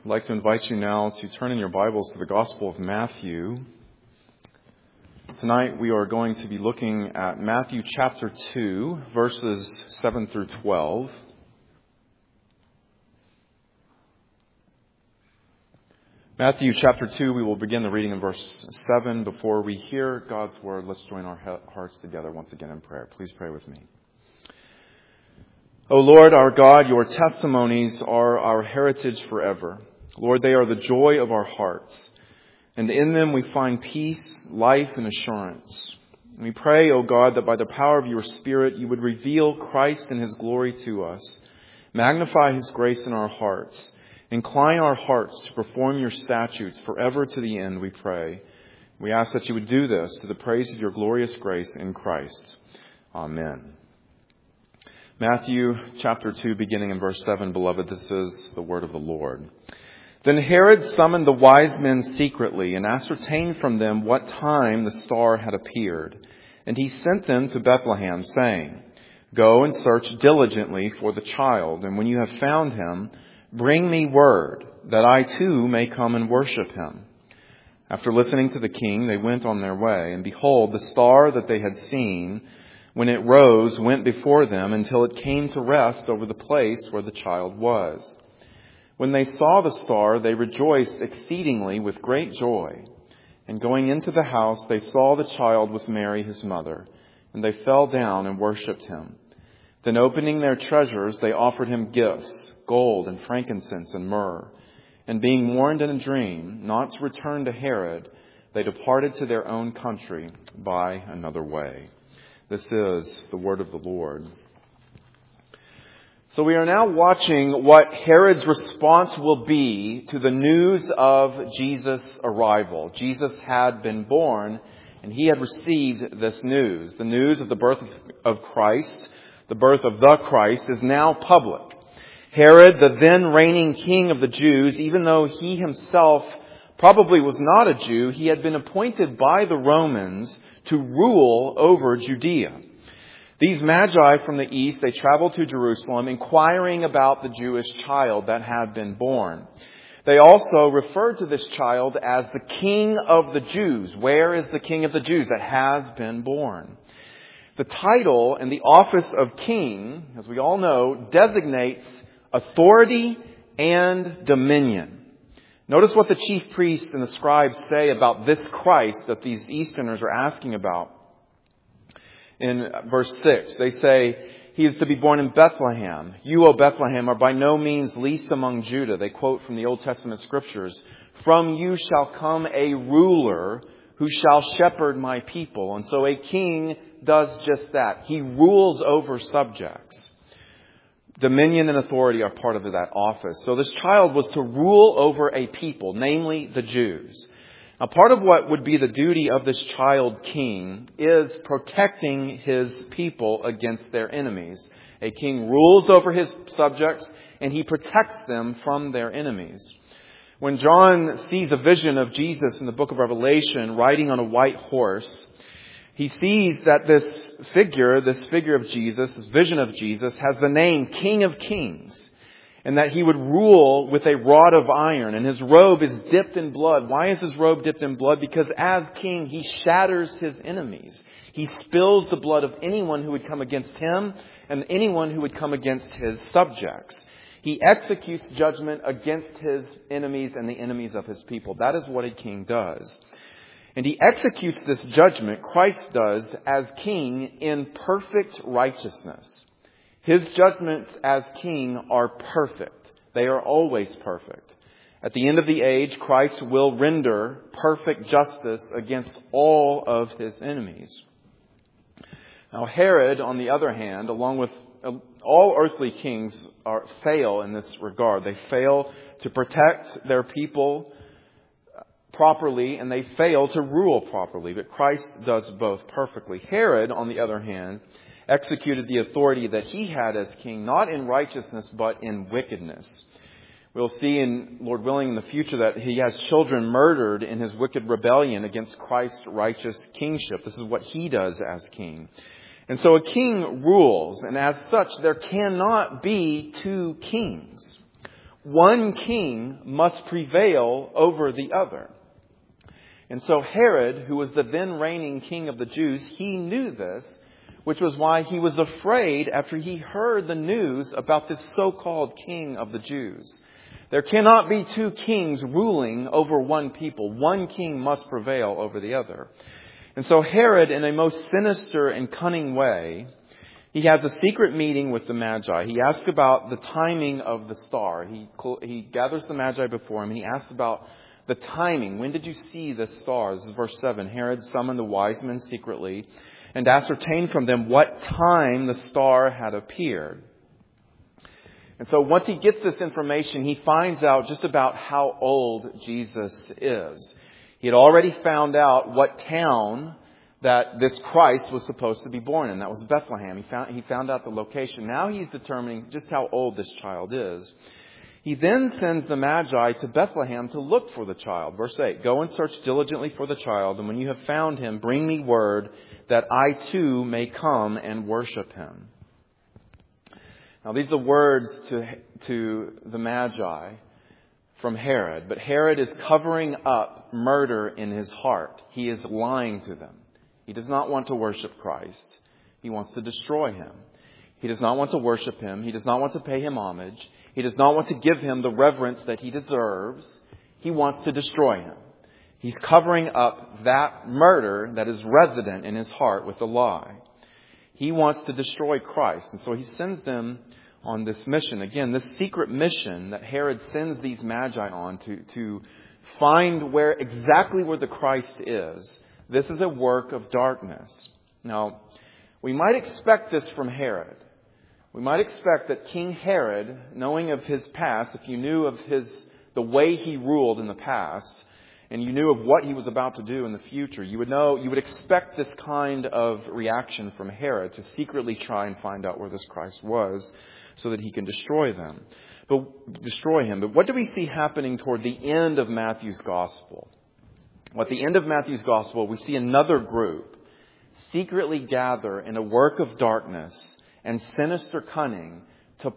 I'd like to invite you now to turn in your Bibles to the Gospel of Matthew. Tonight we are going to be looking at Matthew chapter 2, verses 7 through 12. Matthew chapter 2, we will begin the reading in verse 7. Before we hear God's word, let's join our hearts together once again in prayer. Please pray with me. O Lord, our God, your testimonies are our heritage forever. Lord, they are the joy of our hearts, and in them we find peace, life, and assurance. We pray, O God, that by the power of your Spirit you would reveal Christ and his glory to us, magnify his grace in our hearts, incline our hearts to perform your statutes forever to the end, we pray. We ask that you would do this to the praise of your glorious grace in Christ. Amen. Matthew chapter 2, beginning in verse 7, beloved, this is the word of the Lord. Then Herod summoned the wise men secretly and ascertained from them what time the star had appeared. And he sent them to Bethlehem, saying, Go and search diligently for the child, and when you have found him, bring me word, that I too may come and worship him. After listening to the king, they went on their way, and behold, the star that they had seen, when it rose, went before them until it came to rest over the place where the child was. When they saw the star, they rejoiced exceedingly with great joy. And going into the house, they saw the child with Mary, his mother, and they fell down and worshipped him. Then opening their treasures, they offered him gifts, gold and frankincense and myrrh. And being warned in a dream not to return to Herod, they departed to their own country by another way. This is the word of the Lord. So we are now watching what Herod's response will be to the news of Jesus' arrival. Jesus had been born, and he had received this news. The news of the birth of Christ, the birth of the Christ, is now public. Herod, the then reigning king of the Jews, even though he himself probably was not a Jew, he had been appointed by the Romans to rule over Judea. These magi from the east, they traveled to Jerusalem inquiring about the Jewish child that had been born. They also referred to this child as the King of the Jews. Where is the King of the Jews that has been born? The title and the office of king, as we all know, designates authority and dominion. Notice what the chief priests and the scribes say about this Christ that these Easterners are asking about. In verse 6, they say, He is to be born in Bethlehem. You, O Bethlehem, are by no means least among Judah. They quote from the Old Testament scriptures, From you shall come a ruler who shall shepherd my people. And so a king does just that. He rules over subjects. Dominion and authority are part of that office. So this child was to rule over a people, namely the Jews. Now, part of what would be the duty of this child king is protecting his people against their enemies. A king rules over his subjects and he protects them from their enemies. When John sees a vision of Jesus in the book of Revelation riding on a white horse, he sees that this figure of Jesus, this vision of Jesus, has the name King of Kings, and that he would rule with a rod of iron, and his robe is dipped in blood. Why is his robe dipped in blood? Because as king, he shatters his enemies. He spills the blood of anyone who would come against him and anyone who would come against his subjects. He executes judgment against his enemies and the enemies of his people. That is what a king does. And he executes this judgment, Christ does, as king in perfect righteousness. His judgments as king are perfect. They are always perfect. At the end of the age, Christ will render perfect justice against all of his enemies. Now Herod, on the other hand, along with all earthly kings, fail in this regard. They fail to protect their people properly, and they fail to rule properly. But Christ does both perfectly. Herod, on the other hand, executed the authority that he had as king, not in righteousness, but in wickedness. We'll see, in Lord willing, in the future that he has children murdered in his wicked rebellion against Christ's righteous kingship. This is what he does as king. And so a king rules, and as such, there cannot be two kings. one king must prevail over the other. And so Herod, who was the then reigning king of the Jews, he knew this, which was why he was afraid after he heard the news about this so-called king of the Jews. There cannot be two kings ruling over one people. One king must prevail over the other. And so Herod, in a most sinister and cunning way, he has a secret meeting with the Magi. He asks about the timing of the star. He gathers the Magi before him and he asks about the timing. When did you see the star? This is verse 7. Herod summoned the wise men secretly and ascertained from them what time the star had appeared. And so once he gets this information, he finds out just about how old Jesus is. He had already found out what town that this Christ was supposed to be born in. That was Bethlehem. He found out the location. Now he's determining just how old this child is. He then sends the Magi to Bethlehem to look for the child. Verse 8, go and search diligently for the child, and when you have found him, bring me word that I too may come and worship him. Now these are words to the Magi from Herod, but Herod is covering up murder in his heart. He is lying to them. He does not want to worship Christ. He wants to destroy him. He does not want to worship him. He does not want to pay him homage. He does not want to give him the reverence that he deserves. He wants to destroy him. He's covering up that murder that is resident in his heart with a lie. He wants to destroy Christ. And so he sends them on this mission. Again, this secret mission that Herod sends these Magi on to find exactly where the Christ is. This is a work of darkness. Now, we might expect this from Herod. We might expect that King Herod, knowing of his past, if you knew of the way he ruled in the past, and you knew of what he was about to do in the future, you would expect this kind of reaction from Herod to secretly try and find out where this Christ was so that he can destroy him. But what do we see happening toward the end of Matthew's gospel? At the end of Matthew's gospel, we see another group secretly gather in a work of darkness and sinister cunning to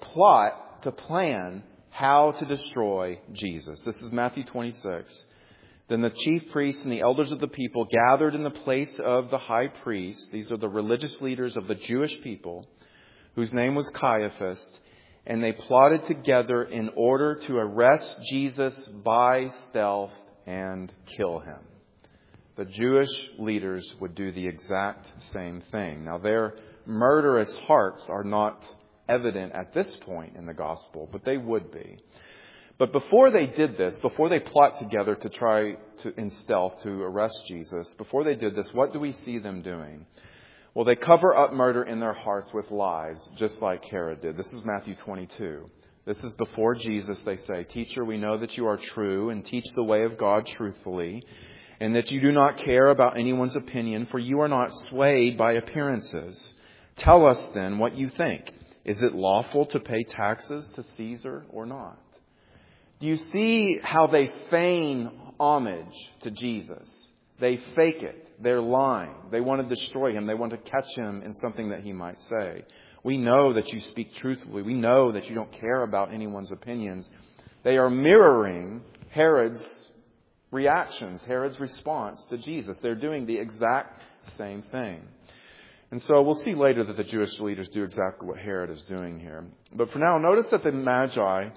plan how to destroy Jesus. This is Matthew 26. Then the chief priests and the elders of the people gathered in the place of the high priest. These are the religious leaders of the Jewish people, whose name was Caiaphas, and they plotted together in order to arrest Jesus by stealth and kill him. The Jewish leaders would do the exact same thing. Now, their murderous hearts are not evident at this point in the gospel, but they would be. But before they did this, before they plot together to try to, in stealth, to arrest Jesus, before they did this, what do we see them doing? Well, they cover up murder in their hearts with lies, just like Herod did. This is Matthew 22. This is before Jesus. They say, "Teacher, we know that you are true and teach the way of God truthfully, and that you do not care about anyone's opinion, for you are not swayed by appearances. Tell us then what you think. Is it lawful to pay taxes to Caesar or not?" Do you see how they feign homage to Jesus? They fake it. They're lying. They want to destroy him. They want to catch him in something that he might say. We know that you speak truthfully. We know that you don't care about anyone's opinions. They are mirroring Herod's reactions, Herod's response to Jesus. They're doing the exact same thing. And so we'll see later that the Jewish leaders do exactly what Herod is doing here. But for now, notice that the Magi,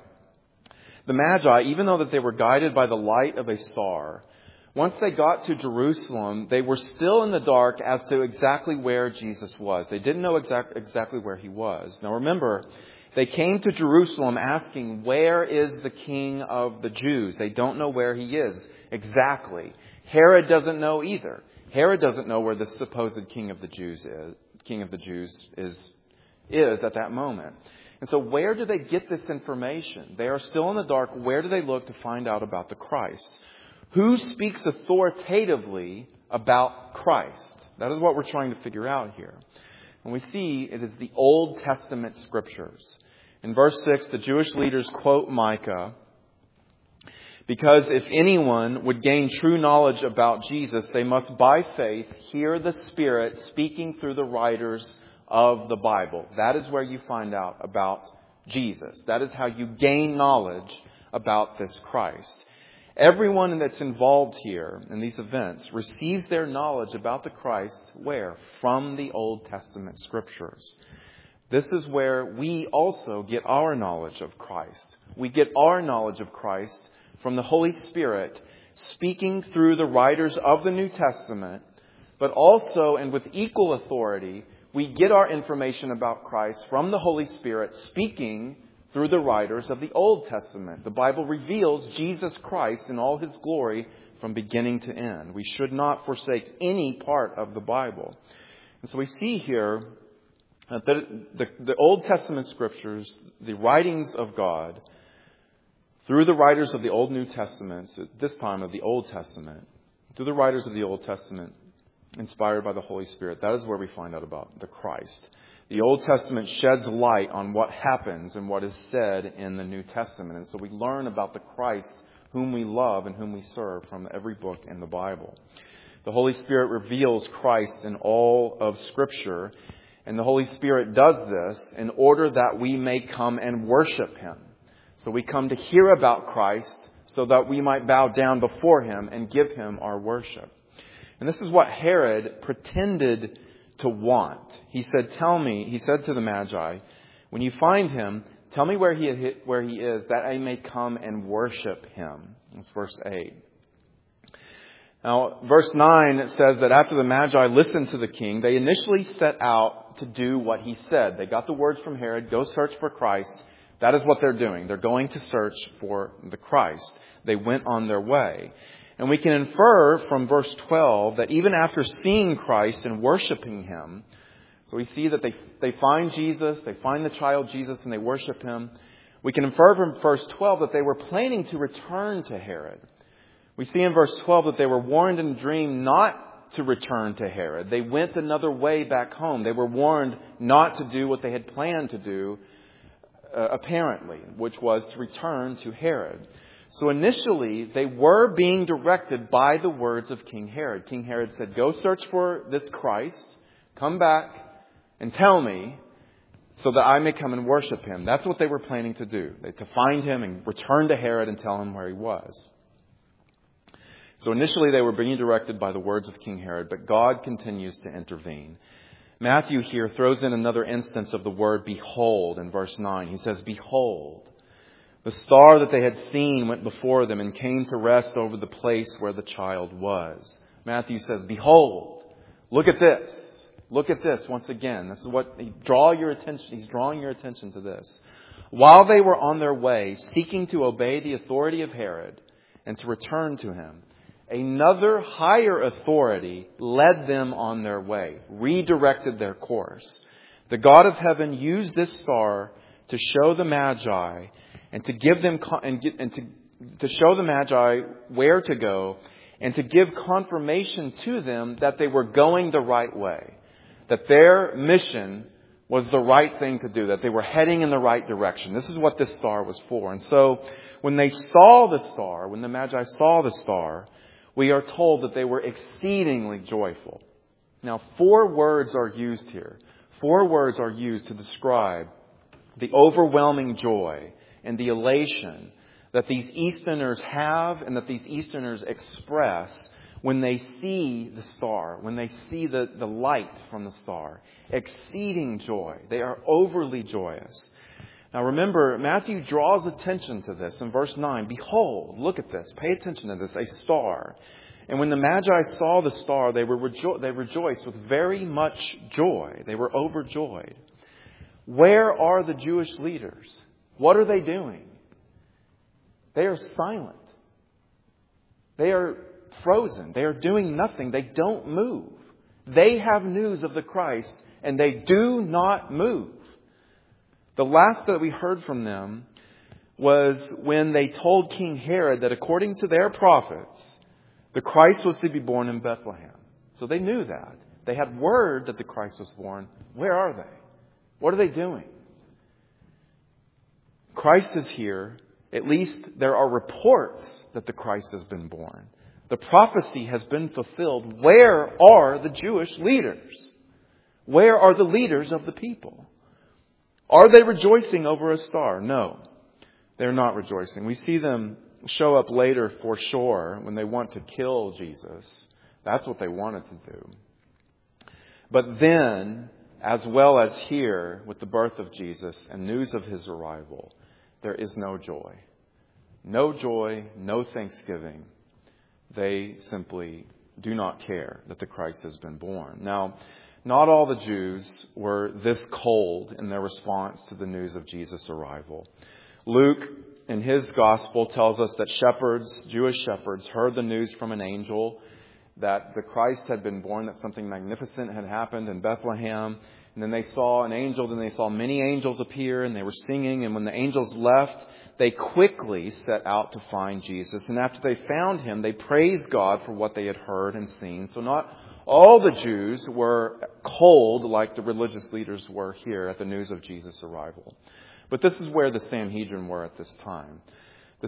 even though that they were guided by the light of a star, once they got to Jerusalem, they were still in the dark as to exactly where Jesus was. They didn't know exactly where he was. Now remember, they came to Jerusalem asking, "Where is the King of the Jews?" They don't know where he is exactly. Herod doesn't know either. Herod doesn't know where the supposed King of the Jews is at that moment. And so where do they get this information? They are still in the dark. Where do they look to find out about the Christ? Who speaks authoritatively about Christ? That is what we're trying to figure out here. And we see it is the Old Testament scriptures. In verse 6, the Jewish leaders quote Micah, "Because if anyone would gain true knowledge about Jesus, they must by faith hear the Spirit speaking through the writers of the Bible." That is where you find out about Jesus. That is how you gain knowledge about this Christ. Everyone that's involved here in these events receives their knowledge about the Christ where? From the Old Testament Scriptures. This is where we also get our knowledge of Christ. We get our knowledge of Christ from the Holy Spirit speaking through the writers of the New Testament, but also, and with equal authority, we get our information about Christ from the Holy Spirit speaking through the writers of the Old Testament. The Bible reveals Jesus Christ in all His glory from beginning to end. We should not forsake any part of the Bible. And so we see here that the Old Testament Scriptures, the writings of God, through the writers of the Old New Testaments, at this time of the Old Testament, through the writers of the Old Testament, inspired by the Holy Spirit, that is where we find out about the Christ. The Old Testament sheds light on what happens and what is said in the New Testament. And so we learn about the Christ whom we love and whom we serve from every book in the Bible. The Holy Spirit reveals Christ in all of Scripture. And the Holy Spirit does this in order that we may come and worship Him. So we come to hear about Christ so that we might bow down before Him and give Him our worship. And this is what Herod pretended to want. He said, he said to the Magi, when you find Him, tell me where he is, that I may come and worship Him. That's verse 8. Now, verse 9, it says that after the Magi listened to the king, they initially set out to do what he said. They got the words from Herod, go search for Christ. That is what they're doing. They're going to search for the Christ. They went on their way. And we can infer from verse 12 that even after seeing Christ and worshiping Him, so we see that they find Jesus, they find the child Jesus, and they worship Him. We can infer from verse 12 that they were planning to return to Herod. We see in verse 12 that they were warned in a dream not to return to Herod. They went another way back home. They were warned not to do what they had planned to do, apparently, which was to return to Herod. So initially, they were being directed by the words of King Herod. King Herod said, go search for this Christ, come back and tell me so that I may come and worship Him. That's what they were planning to do, to find Him and return to Herod and tell him where He was. So initially, they were being directed by the words of King Herod, but God continues to intervene. Matthew here throws in another instance of the word behold in verse 9. He says, behold. The star that they had seen went before them and came to rest over the place where the child was. Matthew says, behold, look at this. Look at this once again. This is what he's drawing your attention to this. While they were on their way, seeking to obey the authority of Herod and to return to him, another higher authority led them on their way, redirected their course. The God of heaven used this star to show the Magi and to give them to show the Magi where to go and to give confirmation to them that they were going the right way, that their mission was the right thing to do, that they were heading in the right direction. This is what this star was for. And so when they saw the star, when the Magi saw the star, we are told that they were exceedingly joyful. Now, 4 words are used here. 4 words are used to describe the overwhelming joy and the elation that these Easterners have and that these Easterners express when they see the star, when they see the light from the star. Exceeding joy. They are overly joyous. Now remember, Matthew draws attention to this in verse 9. Behold, look at this. Pay attention to this. A star. And when the Magi saw the star, they rejoiced with very much joy. They were overjoyed. Where are the Jewish leaders? What are they doing? They are silent. They are frozen. They are doing nothing. They don't move. They have news of the Christ and they do not move. The last that we heard from them was when they told King Herod that according to their prophets, the Christ was to be born in Bethlehem. So they knew that. They had word that the Christ was born. Where are they? What are they doing? Christ is here. At least there are reports that the Christ has been born. The prophecy has been fulfilled. Where are the Jewish leaders? Where are the leaders of the people? Are they rejoicing over a star? No, they're not rejoicing. We see them show up later for sure when they want to kill Jesus. That's what they wanted to do. But then, as well as here with the birth of Jesus and news of his arrival, there is no joy. No joy, no thanksgiving. They simply do not care that the Christ has been born. Now, not all the Jews were this cold in their response to the news of Jesus' arrival. Luke, in his gospel, tells us that shepherds, Jewish shepherds, heard the news from an angel that the Christ had been born, that something magnificent had happened in Bethlehem. And then they saw an angel, then they saw many angels appear, and they were singing. And when the angels left, they quickly set out to find Jesus. And after they found him, they praised God for what they had heard and seen. So not all the Jews were cold like the religious leaders were here at the news of Jesus' arrival. But this is where the Sanhedrin were at this time. The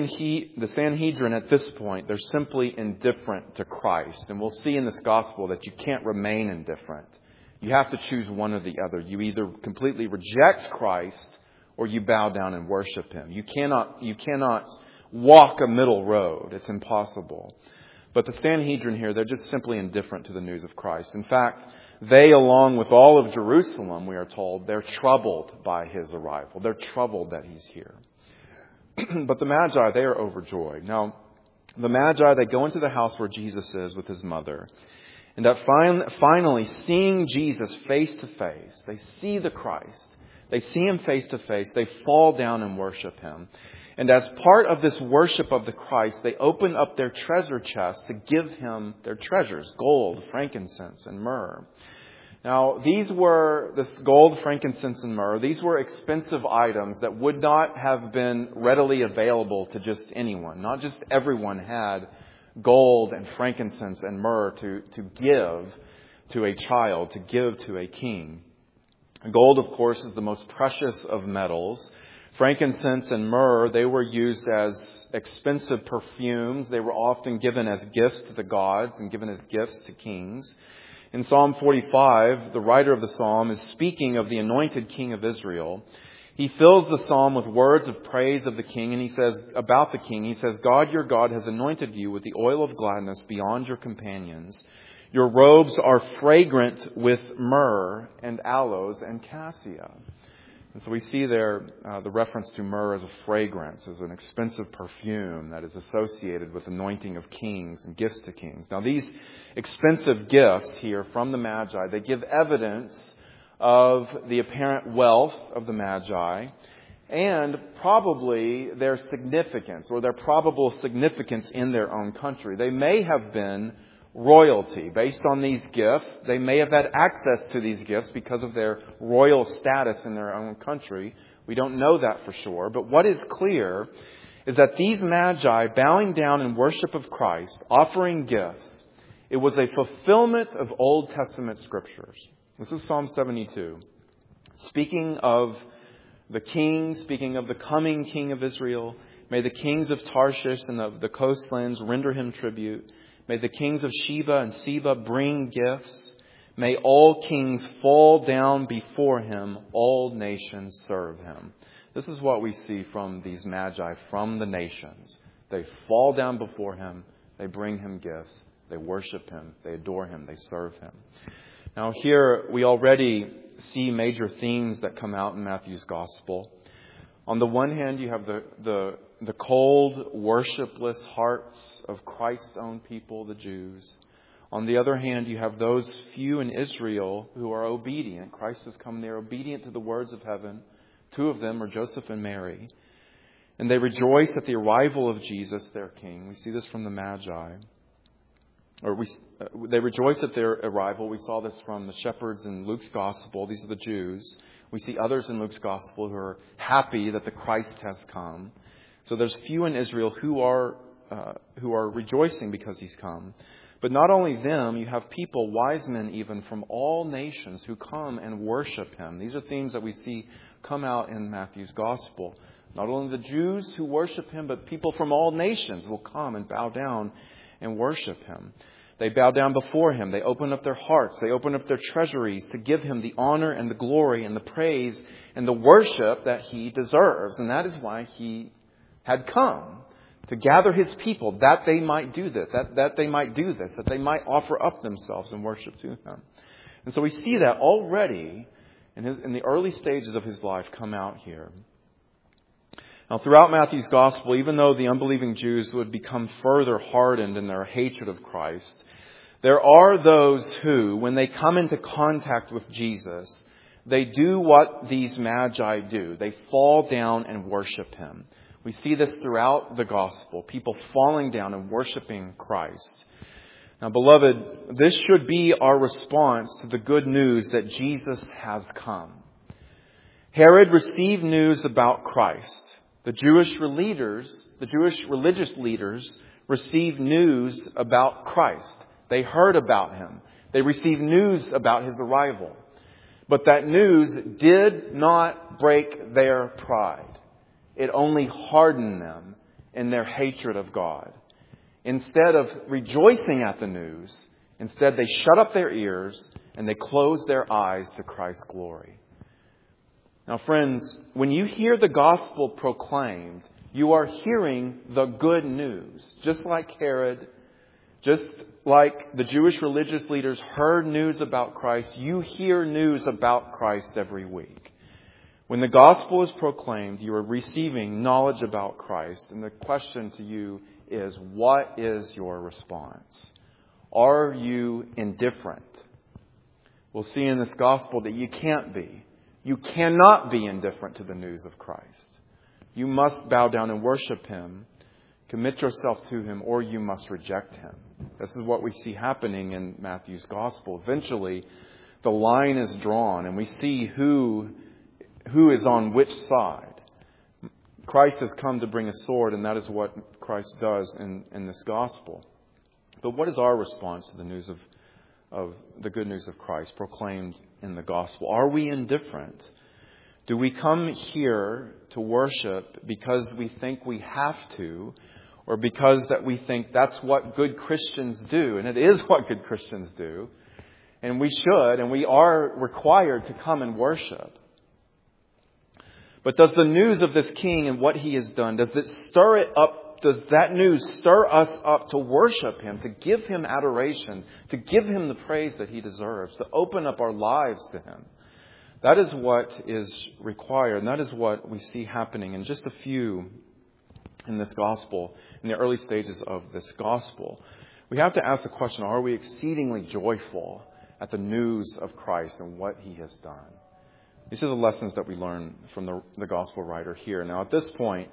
Sanhedrin at this point, they're simply indifferent to Christ. And we'll see in this gospel that you can't remain indifferent. You have to choose one or the other. You either completely reject Christ or you bow down and worship him. You cannot walk a middle road. It's impossible. But the Sanhedrin here, they're just simply indifferent to the news of Christ. In fact, they, along with all of Jerusalem, we are told, they're troubled by his arrival. They're troubled that he's here. But the Magi, they are overjoyed. Now, the Magi, they go into the house where Jesus is with his mother. And that finally, seeing Jesus face to face, they see the Christ. They see him face to face. They fall down and worship him. And as part of this worship of the Christ, they open up their treasure chest to give him their treasures, gold, frankincense, and myrrh. Now, this gold, frankincense, and myrrh, these were expensive items that would not have been readily available to just anyone. Not just everyone had gold and frankincense and myrrh to give to a child, to give to a king. Gold, of course, is the most precious of metals. Frankincense and myrrh, they were used as expensive perfumes. They were often given as gifts to the gods and given as gifts to kings. In Psalm 45, the writer of the psalm is speaking of the anointed king of Israel. He fills the psalm with words of praise of the king, and he says about the king, he says, God, your God, has anointed you with the oil of gladness beyond your companions. Your robes are fragrant with myrrh and aloes and cassia. And so we see there the reference to myrrh as a fragrance, as an expensive perfume that is associated with anointing of kings and gifts to kings. Now these expensive gifts here from the Magi, they give evidence of the apparent wealth of the Magi and probably their significance or their probable significance in their own country. They may have been royalty. Based on these gifts, they may have had access to these gifts because of their royal status in their own country. We don't know that for sure. But what is clear is that these Magi, bowing down in worship of Christ, offering gifts, it was a fulfillment of Old Testament scriptures. This is Psalm 72. Speaking of the king, speaking of the coming king of Israel, may the kings of Tarshish and of the coastlands render him tribute. May the kings of Sheba and Seba bring gifts. May all kings fall down before him. All nations serve him. This is what we see from these Magi from the nations. They fall down before him. They bring him gifts. They worship him. They adore him. They serve him. Now here we already see major themes that come out in Matthew's gospel. On the one hand, you have the cold, worshipless hearts of Christ's own people, the Jews. On the other hand, you have those few in Israel who are obedient. Christ has come. They're obedient to the words of heaven. Two of them are Joseph and Mary. And they rejoice at the arrival of Jesus, their king. We see this from the Magi. They rejoice at their arrival. We saw this from the shepherds in Luke's gospel. These are the Jews. We see others in Luke's gospel who are happy that the Christ has come. So there's few in Israel who are rejoicing because he's come. But not only them, you have people, wise men even, from all nations who come and worship him. These are themes that we see come out in Matthew's gospel. Not only the Jews who worship him, but people from all nations will come and bow down and worship him. They bow down before Him. They open up their hearts. They open up their treasuries to give Him the honor and the glory and the praise and the worship that He deserves. And that is why He had come, to gather His people, that they might do this, that they might do this, that they might offer up themselves in worship to Him. And so we see that already in the early stages of His life come out here. Now, throughout Matthew's Gospel, even though the unbelieving Jews would become further hardened in their hatred of Christ, there are those who, when they come into contact with Jesus, they do what these magi do. They fall down and worship Him. We see this throughout the Gospel, people falling down and worshiping Christ. Now, beloved, this should be our response to the good news that Jesus has come. Herod received news about Christ. The Jewish religious leaders received news about Christ. They heard about Him. They received news about His arrival. But that news did not break their pride. It only hardened them in their hatred of God. Instead of rejoicing at the news, instead they shut up their ears and they closed their eyes to Christ's glory. Now, friends, when you hear the gospel proclaimed, you are hearing the good news. Just like Herod, just like the Jewish religious leaders heard news about Christ, you hear news about Christ every week. When the gospel is proclaimed, you are receiving knowledge about Christ. And the question to you is, what is your response? Are you indifferent? We'll see in this gospel that you can't be. You cannot be indifferent to the news of Christ. You must bow down and worship Him, commit yourself to Him, or you must reject Him. This is what we see happening in Matthew's gospel. Eventually, the line is drawn and we see who is on which side. Christ has come to bring a sword, and that is what Christ does in this gospel. But what is our response to the news of the good news of Christ proclaimed in the gospel? Are we indifferent? Do we come here to worship because we think we have to, or because that we think that's what good Christians do? And it is what good Christians do. And we should, and we are required to come and worship. But does the news of this King and what He has done, does it stir it up? Does that news stir us up to worship Him, to give Him adoration, to give Him the praise that He deserves, to open up our lives to Him? That is what is required, and that is what we see happening in just a few in this gospel, in the early stages of this gospel. We have to ask the question, are we exceedingly joyful at the news of Christ and what He has done? These are the lessons that we learn from the gospel writer here. Now, at this point,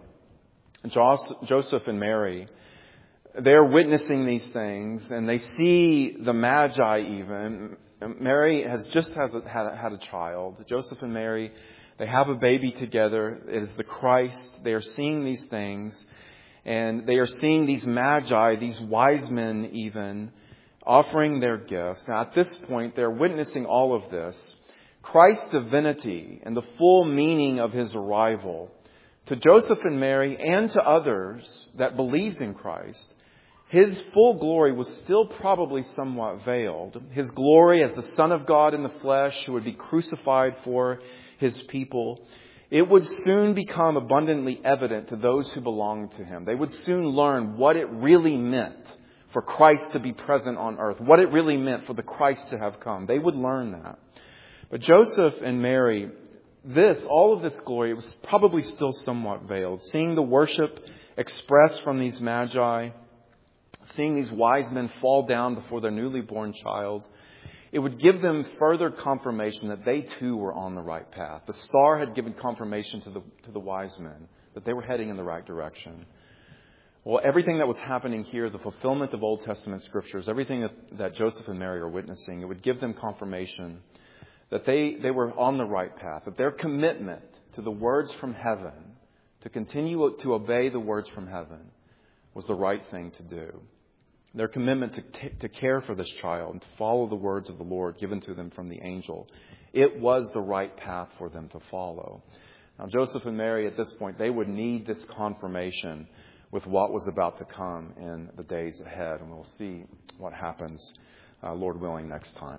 Joseph and Mary, they're witnessing these things, and they see the Magi even. Mary has just had a child. Joseph and Mary, they have a baby together. It is the Christ. They are seeing these things, and they are seeing these Magi, these wise men even, offering their gifts. Now, at this point, they're witnessing all of this. Christ's divinity and the full meaning of His arrival to Joseph and Mary and to others that believed in Christ, His full glory was still probably somewhat veiled. His glory as the Son of God in the flesh who would be crucified for His people, it would soon become abundantly evident to those who belonged to Him. They would soon learn what it really meant for Christ to be present on earth, what it really meant for the Christ to have come. They would learn that. But Joseph and Mary, all of this glory, was probably still somewhat veiled. Seeing the worship expressed from these Magi, seeing these wise men fall down before their newly born child, it would give them further confirmation that they too were on the right path. The star had given confirmation to the wise men that they were heading in the right direction. Well, everything that was happening here, the fulfillment of Old Testament scriptures, everything that Joseph and Mary are witnessing, it would give them confirmation that they were on the right path, that their commitment to the words from heaven, to continue to obey the words from heaven, was the right thing to do. Their commitment to care for this child and to follow the words of the Lord given to them from the angel, it was the right path for them to follow. Now, Joseph and Mary, at this point, they would need this confirmation with what was about to come in the days ahead. And we'll see what happens, Lord willing, next time.